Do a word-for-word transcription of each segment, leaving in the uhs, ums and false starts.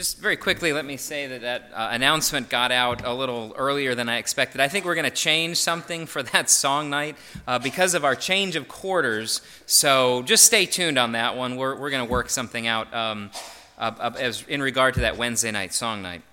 Just very quickly, let me say that that uh, announcement got out a little earlier than I expected. I think we're going to change something for that song night uh, because of our change of quarters. So just stay tuned on that one. We're we're going to work something out um, uh, uh, as in regard to that Wednesday night song night.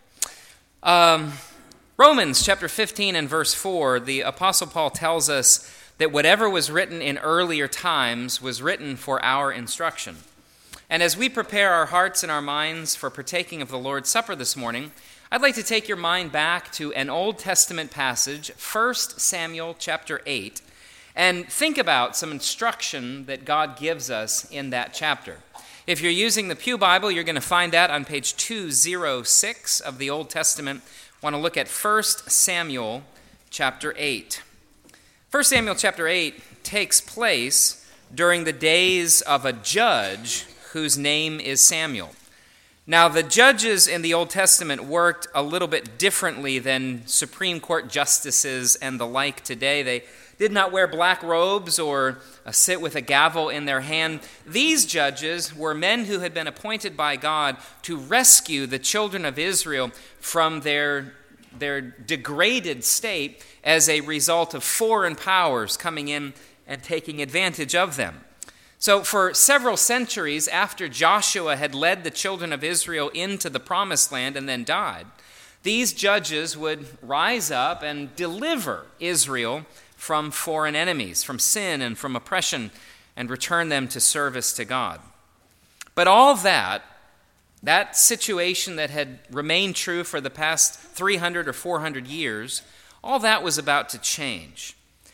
Um, Romans chapter fifteen and verse four, the Apostle Paul tells us that whatever was written in earlier times was written for our instruction. And as we prepare our hearts and our minds for partaking of the Lord's Supper this morning, I'd like to take your mind back to an Old Testament passage, First Samuel chapter eight, and think about some instruction that God gives us in that chapter. If you're using the Pew Bible, you're going to find that on page two oh six of the Old Testament. I want to look at First Samuel chapter eight. First Samuel chapter eight takes place during the days of a judge whose name is Samuel. Now, the judges in the Old Testament worked a little bit differently than Supreme Court justices and the like today. They did not wear black robes or uh, sit with a gavel in their hand. These judges were men who had been appointed by God to rescue the children of Israel from their, their degraded state as a result of foreign powers coming in and taking advantage of them. So for several centuries after Joshua had led the children of Israel into the promised land and then died, these judges would rise up and deliver Israel from foreign enemies, from sin and from oppression, and return them to service to God. But all that, that situation that had remained true for the past three hundred or four hundred years, all that was about to change.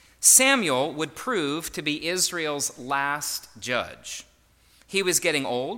Samuel would prove to be Israel's last judge. He was getting old.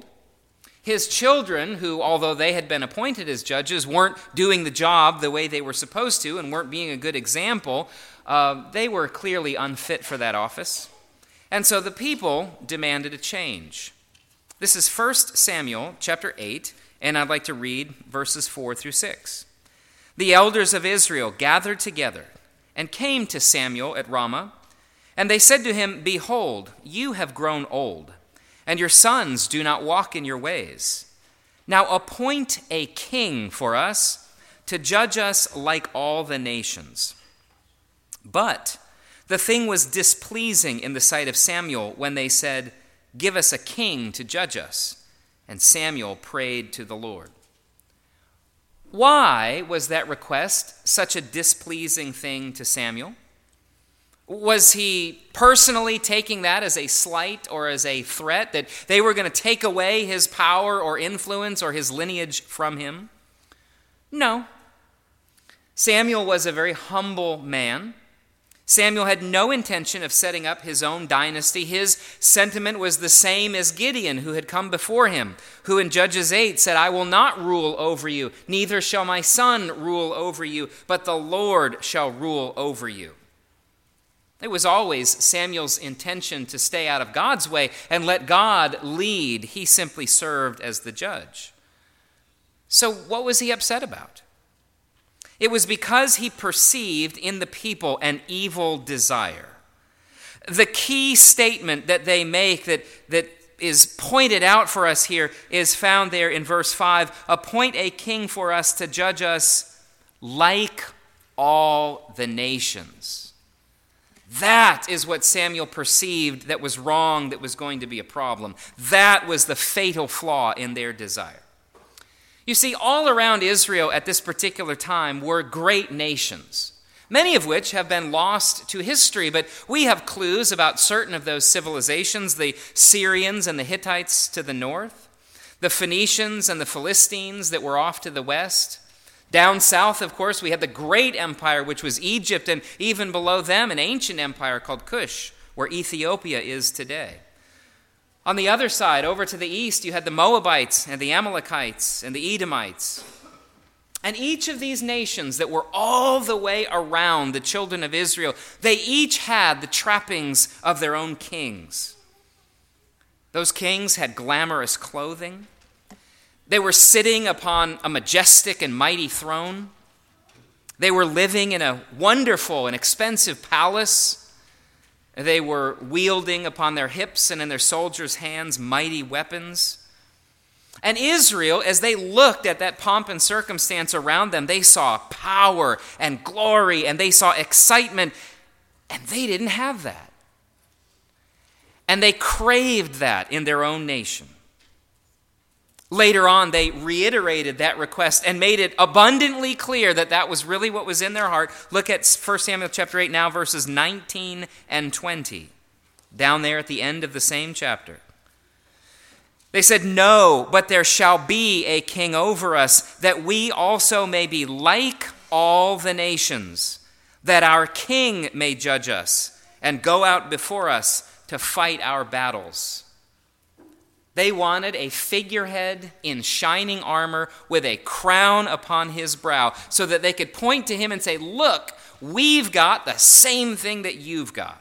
His children, who, although they had been appointed as judges, weren't doing the job the way they were supposed to and weren't being a good example, uh, they were clearly unfit for that office. And so the people demanded a change. This is First Samuel chapter eight, and I'd like to read verses four through six. The elders of Israel gathered together and came to Samuel at Ramah, and they said to him, "Behold, you have grown old, and your sons do not walk in your ways. Now appoint a king for us to judge us like all the nations." But the thing was displeasing in the sight of Samuel when they said, "Give us a king to judge us." And Samuel prayed to the Lord. Why was that request such a displeasing thing to Samuel? Was he personally taking that as a slight or as a threat that they were going to take away his power or influence or his lineage from him? No. Samuel was a very humble man. Samuel had no intention of setting up his own dynasty. His sentiment was the same as Gideon, who had come before him, who in Judges eight said, "I will not rule over you, neither shall my son rule over you, but the Lord shall rule over you." It was always Samuel's intention to stay out of God's way and let God lead. He simply served as the judge. So what was he upset about? It was because he perceived in the people an evil desire. The key statement that they make that, that is pointed out for us here is found there in verse five. "Appoint a king for us to judge us like all the nations." That is what Samuel perceived that was wrong, that was going to be a problem. That was the fatal flaw in their desire. You see, all around Israel at this particular time were great nations, many of which have been lost to history, but we have clues about certain of those civilizations: the Syrians and the Hittites to the north, the Phoenicians and the Philistines that were off to the west. Down south, of course, we had the great empire, which was Egypt, and even below them, an ancient empire called Cush, where Ethiopia is today. On the other side, over to the east, you had the Moabites and the Amalekites and the Edomites. And each of these nations that were all the way around the children of Israel, they each had the trappings of their own kings. Those kings had glamorous clothing. They were sitting upon a majestic and mighty throne. They were living in a wonderful and expensive palace. They were wielding upon their hips and in their soldiers' hands mighty weapons. And Israel, as they looked at that pomp and circumstance around them, they saw power and glory, and they saw excitement, and they didn't have that. And they craved that in their own nation. Later on, they reiterated that request and made it abundantly clear that that was really what was in their heart. Look at First Samuel chapter eight now, verses nineteen and twenty, down there at the end of the same chapter. They said, "No, but there shall be a king over us, that we also may be like all the nations, that our king may judge us and go out before us to fight our battles." They wanted a figurehead in shining armor with a crown upon his brow so that they could point to him and say, "Look, we've got the same thing that you've got."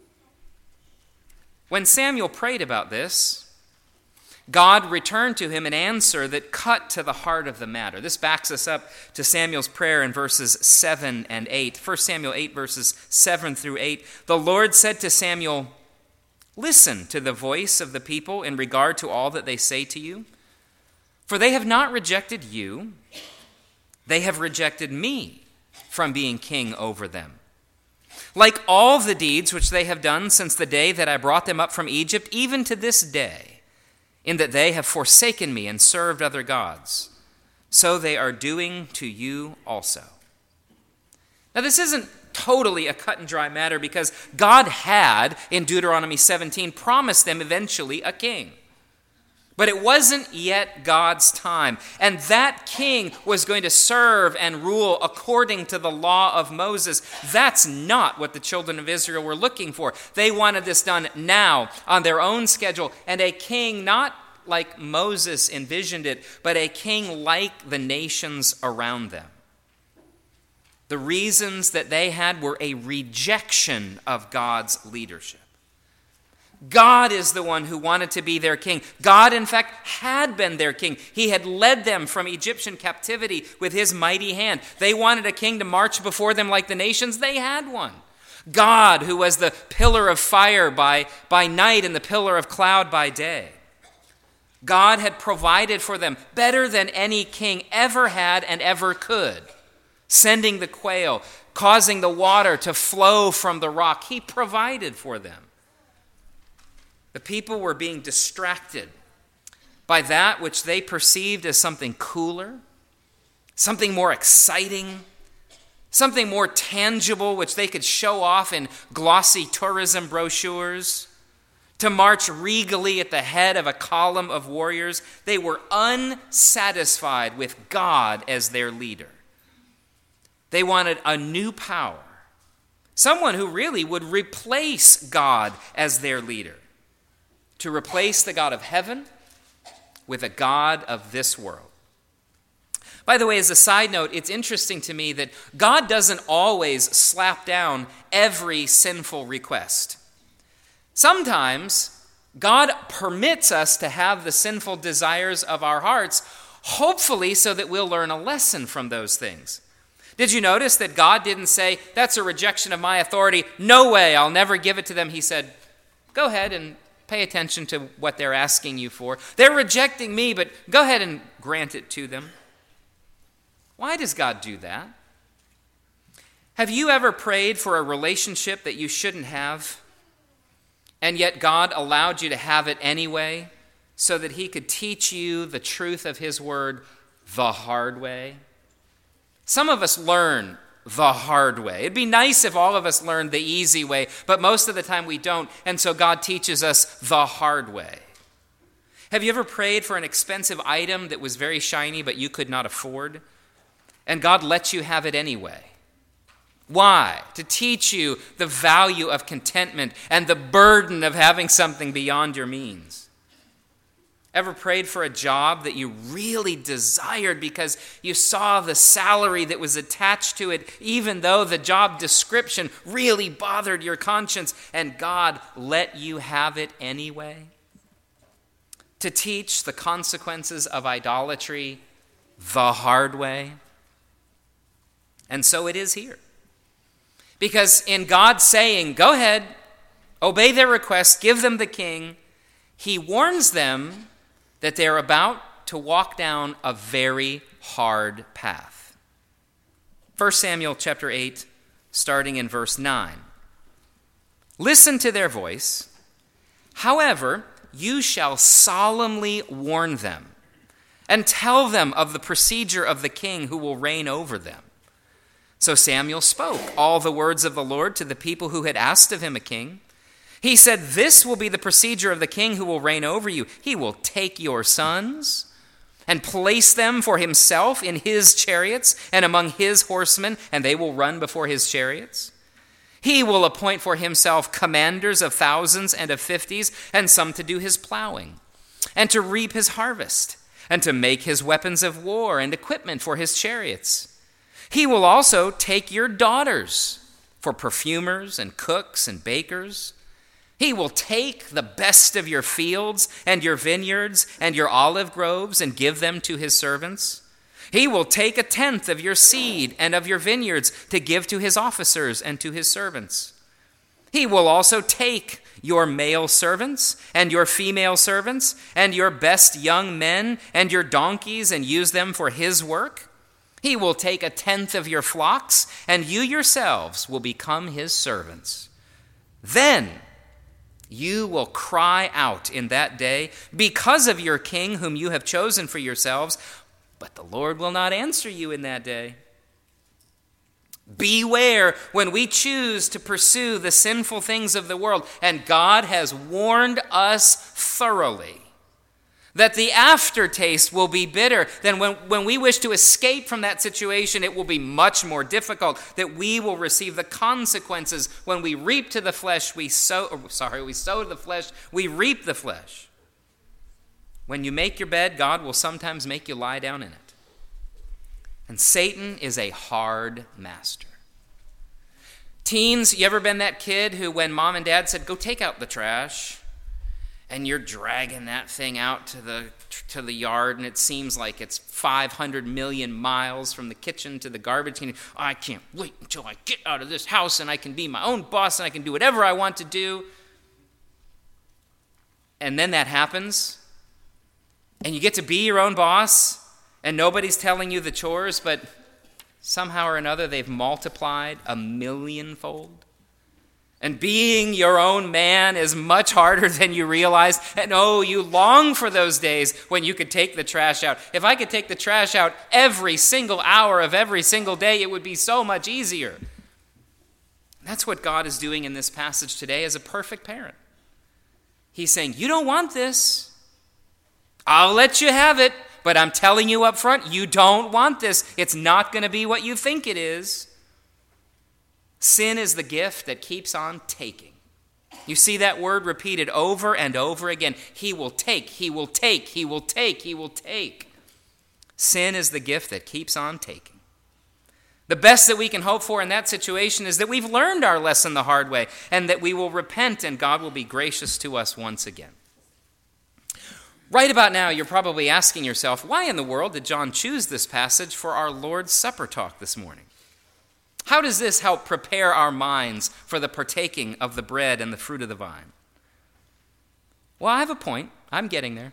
When Samuel prayed about this, God returned to him an answer that cut to the heart of the matter. This backs us up to Samuel's prayer in verses seven and eight. First Samuel eight, verses seven through eight. The Lord said to Samuel, "Listen to the voice of the people in regard to all that they say to you. For they have not rejected you, they have rejected me from being king over them. Like all the deeds which they have done since the day that I brought them up from Egypt, even to this day, in that they have forsaken me and served other gods, so they are doing to you also." Now, this isn't totally a cut and dry matter, because God had, in Deuteronomy seventeen, promised them eventually a king. But it wasn't yet God's time. And that king was going to serve and rule according to the law of Moses. That's not what the children of Israel were looking for. They wanted this done now, on their own schedule, and a king not like Moses envisioned it, but a king like the nations around them. The reasons that they had were a rejection of God's leadership. God is the one who wanted to be their king. God, in fact, had been their king. He had led them from Egyptian captivity with his mighty hand. They wanted a king to march before them like the nations. They had one. God, who was the pillar of fire by, by night and the pillar of cloud by day. God had provided for them better than any king ever had and ever could. Sending the quail, causing the water to flow from the rock. He provided for them. The people were being distracted by that which they perceived as something cooler, something more exciting, something more tangible which they could show off in glossy tourism brochures, to march regally at the head of a column of warriors. They were unsatisfied with God as their leader. They wanted a new power, someone who really would replace God as their leader, to replace the God of heaven with a God of this world. By the way, as a side note, it's interesting to me that God doesn't always slap down every sinful request. Sometimes God permits us to have the sinful desires of our hearts, hopefully so that we'll learn a lesson from those things. Did you notice that God didn't say, "That's a rejection of my authority. No way, I'll never give it to them." He said, "Go ahead and pay attention to what they're asking you for. They're rejecting me, but go ahead and grant it to them." Why does God do that? Have you ever prayed for a relationship that you shouldn't have, and yet God allowed you to have it anyway, so that he could teach you the truth of his word the hard way? Some of us learn the hard way. It'd be nice if all of us learned the easy way, but most of the time we don't, and so God teaches us the hard way. Have you ever prayed for an expensive item that was very shiny but you could not afford, and God let you have it anyway? Why? To teach you the value of contentment and the burden of having something beyond your means. Ever prayed for a job that you really desired because you saw the salary that was attached to it, even though the job description really bothered your conscience, and God let you have it anyway? To teach the consequences of idolatry the hard way? And so it is here. Because in God saying, "Go ahead, obey their request, give them the king," he warns them that they're about to walk down a very hard path. First Samuel chapter eight, starting in verse nine. Listen to their voice. However, you shall solemnly warn them and tell them of the procedure of the king who will reign over them. So Samuel spoke all the words of the Lord to the people who had asked of him a king. He said, "This will be the procedure of the king who will reign over you. He will take your sons and place them for himself in his chariots and among his horsemen, and they will run before his chariots. He will appoint for himself commanders of thousands and of fifties, and some to do his plowing, and to reap his harvest, and to make his weapons of war and equipment for his chariots. He will also take your daughters for perfumers and cooks and bakers. He will take the best of your fields and your vineyards and your olive groves and give them to his servants. He will take a tenth of your seed and of your vineyards to give to his officers and to his servants. He will also take your male servants and your female servants and your best young men and your donkeys and use them for his work. He will take a tenth of your flocks, and you yourselves will become his servants. Then you will cry out in that day because of your king whom you have chosen for yourselves, but the Lord will not answer you in that day. Beware when we choose to pursue the sinful things of the world, and God has warned us thoroughly that the aftertaste will be bitter. Then when, when we wish to escape from that situation, it will be much more difficult, that we will receive the consequences. When we reap to the flesh, we sow, or, sorry, we sow to the flesh, we reap the flesh. When you make your bed, God will sometimes make you lie down in it. And Satan is a hard master. Teens, you ever been that kid who, when mom and dad said, "Go take out the trash," and you're dragging that thing out to the to the yard, and it seems like it's five hundred million miles from the kitchen to the garbage can. Oh, I can't wait until I get out of this house and I can be my own boss and I can do whatever I want to do. And then that happens, and you get to be your own boss, and nobody's telling you the chores, but somehow or another they've multiplied a millionfold. And being your own man is much harder than you realize. And oh, you long for those days when you could take the trash out. If I could take the trash out every single hour of every single day, it would be so much easier. That's what God is doing in this passage today as a perfect parent. He's saying, you don't want this. I'll let you have it, but I'm telling you up front, you don't want this. It's not going to be what you think it is. Sin is the gift that keeps on taking. You see that word repeated over and over again. He will take, he will take, he will take, he will take. Sin is the gift that keeps on taking. The best that we can hope for in that situation is that we've learned our lesson the hard way, and that we will repent and God will be gracious to us once again. Right about now, you're probably asking yourself, why in the world did John choose this passage for our Lord's Supper talk this morning? How does this help prepare our minds for the partaking of the bread and the fruit of the vine? Well, I have a point. I'm getting there.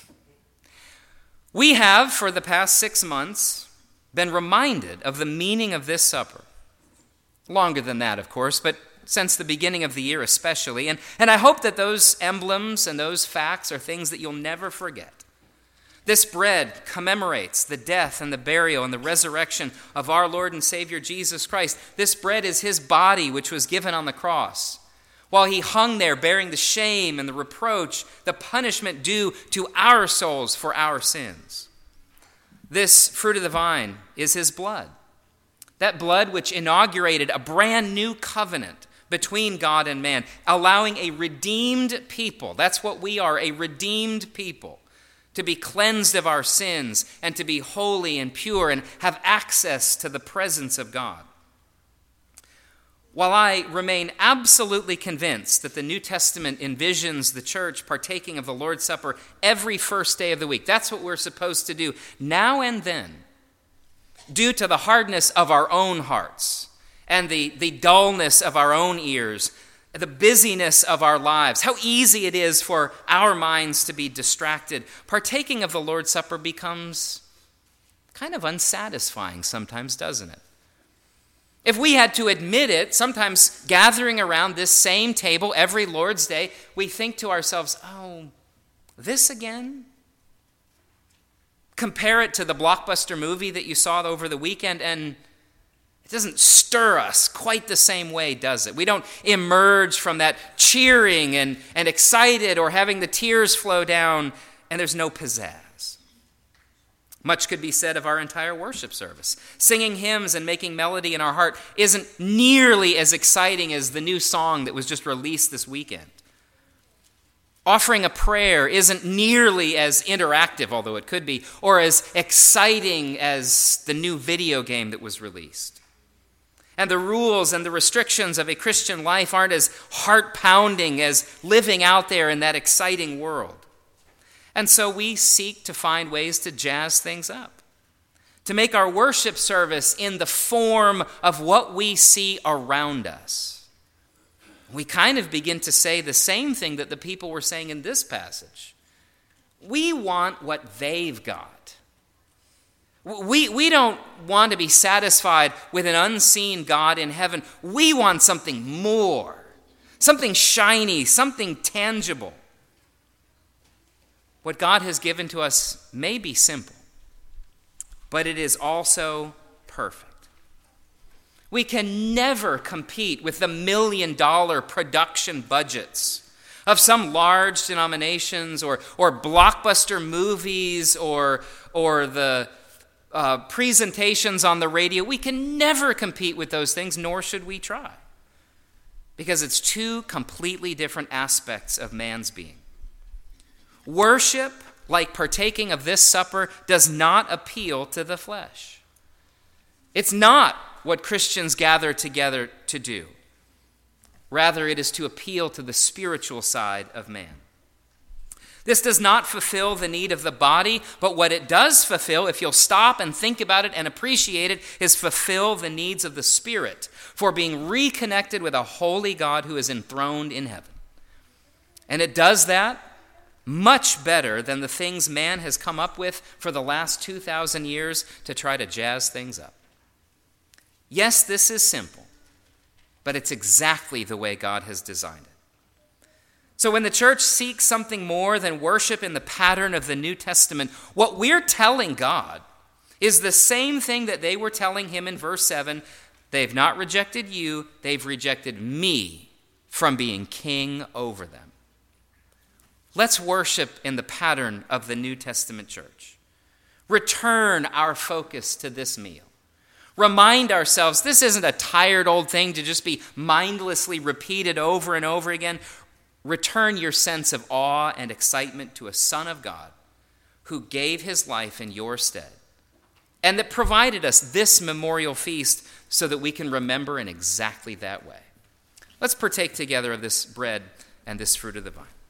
We have, for the past six months, been reminded of the meaning of this supper. Longer than that, of course, but since the beginning of the year especially. And, and I hope that those emblems and those facts are things that you'll never forget. This bread commemorates the death and the burial and the resurrection of our Lord and Savior Jesus Christ. This bread is his body, which was given on the cross. While he hung there bearing the shame and the reproach, the punishment due to our souls for our sins. This fruit of the vine is his blood. That blood which inaugurated a brand new covenant between God and man, allowing a redeemed people, that's what we are, a redeemed people, to be cleansed of our sins and to be holy and pure and have access to the presence of God. While I remain absolutely convinced that the New Testament envisions the church partaking of the Lord's Supper every first day of the week, that's what we're supposed to do now and then, due to the hardness of our own hearts and the, the dullness of our own ears, the busyness of our lives, how easy it is for our minds to be distracted, partaking of the Lord's Supper becomes kind of unsatisfying sometimes, doesn't it? If we had to admit it, sometimes gathering around this same table every Lord's Day, we think to ourselves, oh, this again? Compare it to the blockbuster movie that you saw over the weekend, and it doesn't stir us quite the same way, does it? We don't emerge from that cheering and, and excited or having the tears flow down, and there's no pizzazz. Much could be said of our entire worship service. Singing hymns and making melody in our heart isn't nearly as exciting as the new song that was just released this weekend. Offering a prayer isn't nearly as interactive, although it could be, or as exciting as the new video game that was released. And the rules and the restrictions of a Christian life aren't as heart-pounding as living out there in that exciting world. And so we seek to find ways to jazz things up, to make our worship service in the form of what we see around us. We kind of begin to say the same thing that the people were saying in this passage. We want what they've got. We, we don't want to be satisfied with an unseen God in heaven. We want something more, something shiny, something tangible. What God has given to us may be simple, but it is also perfect. We can never compete with the million-dollar production budgets of some large denominations or, or blockbuster movies or, or the uh, presentations on the radio. We can never compete with those things, nor should we try, because it's two completely different aspects of man's being. Worship, like partaking of this supper, does not appeal to the flesh. It's not what Christians gather together to do. Rather, it is to appeal to the spiritual side of man. This does not fulfill the need of the body, but what it does fulfill, if you'll stop and think about it and appreciate it, is fulfill the needs of the spirit for being reconnected with a holy God who is enthroned in heaven. And it does that much better than the things man has come up with for the last two thousand years to try to jazz things up. Yes, this is simple, but it's exactly the way God has designed it. So when the church seeks something more than worship in the pattern of the New Testament, what we're telling God is the same thing that they were telling him in verse seven. They've not rejected you, they've rejected me from being king over them. Let's worship in the pattern of the New Testament church. Return our focus to this meal. Remind ourselves this isn't a tired old thing to just be mindlessly repeated over and over again. Return your sense of awe and excitement to a Son of God who gave his life in your stead and that provided us this memorial feast so that we can remember in exactly that way. Let's partake together of this bread and this fruit of the vine.